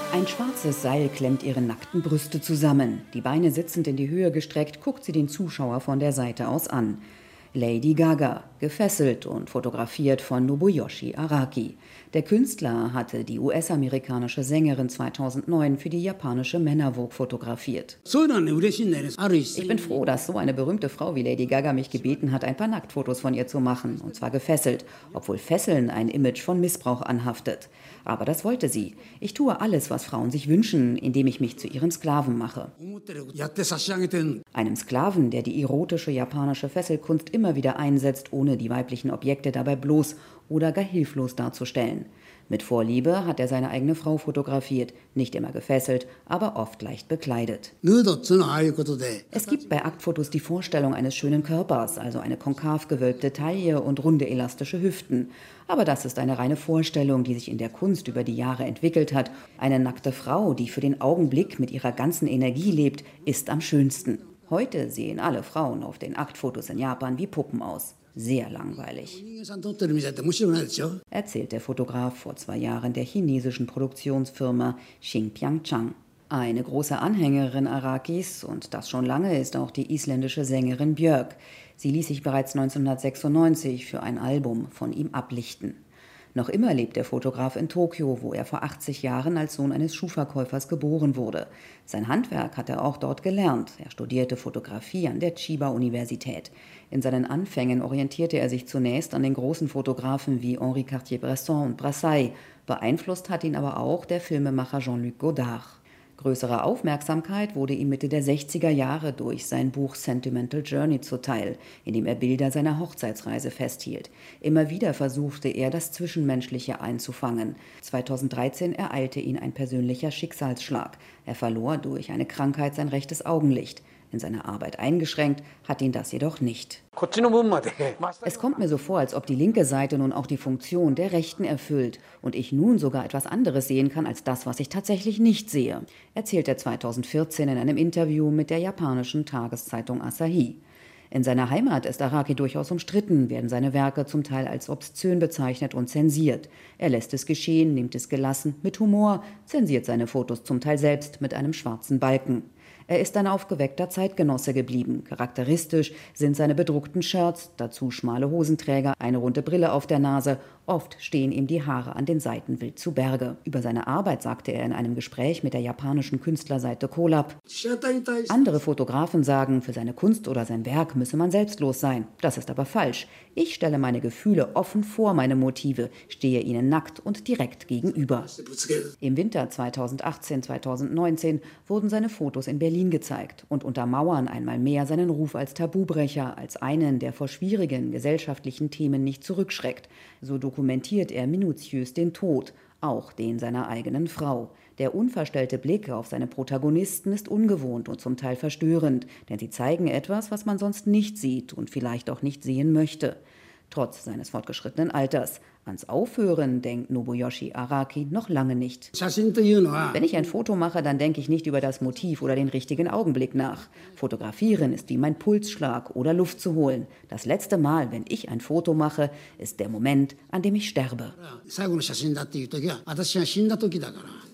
Ein schwarzes Seil klemmt ihre nackten Brüste zusammen. Die Beine sitzend in die Höhe gestreckt, guckt sie den Zuschauer von der Seite aus an. Lady Gaga, gefesselt und fotografiert von Nobuyoshi Araki. Der Künstler hatte die US-amerikanische Sängerin 2009 für die japanische Männervogue fotografiert. Ich bin froh, dass so eine berühmte Frau wie Lady Gaga mich gebeten hat, ein paar Nacktfotos von ihr zu machen, und zwar gefesselt, obwohl Fesseln ein Image von Missbrauch anhaftet. Aber das wollte sie. Ich tue alles, was Frauen sich wünschen, indem ich mich zu ihrem Sklaven mache. Einem Sklaven, der die erotische japanische Fesselkunst immer wieder einsetzt, ohne die weiblichen Objekte dabei bloß oder gar hilflos darzustellen. Mit Vorliebe hat er seine eigene Frau fotografiert, nicht immer gefesselt, aber oft leicht bekleidet. Es gibt bei Aktfotos die Vorstellung eines schönen Körpers, also eine konkav gewölbte Taille und runde elastische Hüften. Aber das ist eine reine Vorstellung, die sich in der Kunst über die Jahre entwickelt hat. Eine nackte Frau, die für den Augenblick mit ihrer ganzen Energie lebt, ist am schönsten. Heute sehen alle Frauen auf den Aktfotos in Japan wie Puppen aus. Sehr langweilig, erzählt der Fotograf vor 2 Jahren der chinesischen Produktionsfirma Xinjiang. Eine große Anhängerin Arakis, und das schon lange, ist auch die isländische Sängerin Björk. Sie ließ sich bereits 1996 für ein Album von ihm ablichten. Noch immer lebt der Fotograf in Tokio, wo er vor 80 Jahren als Sohn eines Schuhverkäufers geboren wurde. Sein Handwerk hat er auch dort gelernt. Er studierte Fotografie an der Chiba-Universität. In seinen Anfängen orientierte er sich zunächst an den großen Fotografen wie Henri Cartier-Bresson und Brassai. Beeinflusst hat ihn aber auch der Filmemacher Jean-Luc Godard. Größere Aufmerksamkeit wurde ihm Mitte der 60er Jahre durch sein Buch Sentimental Journey zuteil, in dem er Bilder seiner Hochzeitsreise festhielt. Immer wieder versuchte er, das Zwischenmenschliche einzufangen. 2013 ereilte ihn ein persönlicher Schicksalsschlag. Er verlor durch eine Krankheit sein rechtes Augenlicht. In seiner Arbeit eingeschränkt hat ihn das jedoch nicht. Es kommt mir so vor, als ob die linke Seite nun auch die Funktion der rechten erfüllt und ich nun sogar etwas anderes sehen kann als das, was ich tatsächlich nicht sehe, erzählt er 2014 in einem Interview mit der japanischen Tageszeitung Asahi. In seiner Heimat ist Araki durchaus umstritten, werden seine Werke zum Teil als obszön bezeichnet und zensiert. Er lässt es geschehen, nimmt es gelassen, mit Humor, zensiert seine Fotos zum Teil selbst mit einem schwarzen Balken. Er ist ein aufgeweckter Zeitgenosse geblieben. Charakteristisch sind seine bedruckten Shirts, dazu schmale Hosenträger, eine runde Brille auf der Nase. Oft stehen ihm die Haare an den Seiten wild zu Berge. Über seine Arbeit sagte er in einem Gespräch mit der japanischen Künstlerseite Collab: Andere Fotografen sagen, für seine Kunst oder sein Werk müsse man selbstlos sein. Das ist aber falsch. Ich stelle meine Gefühle offen vor meine Motive, stehe ihnen nackt und direkt gegenüber. Im Winter 2018/2019 wurden seine Fotos in Berlin gezeigt und untermauern einmal mehr seinen Ruf als Tabubrecher, als einen, der vor schwierigen gesellschaftlichen Themen nicht zurückschreckt. So dokumentiert er minutiös den Tod, auch den seiner eigenen Frau. Der unverstellte Blick auf seine Protagonisten ist ungewohnt und zum Teil verstörend, denn sie zeigen etwas, was man sonst nicht sieht und vielleicht auch nicht sehen möchte. Trotz seines fortgeschrittenen Alters. Ans Aufhören denkt Nobuyoshi Araki noch lange nicht. Wenn ich ein Foto mache, dann denke ich nicht über das Motiv oder den richtigen Augenblick nach. Fotografieren ist wie mein Pulsschlag oder Luft zu holen. Das letzte Mal, wenn ich ein Foto mache, ist der Moment, an dem ich sterbe.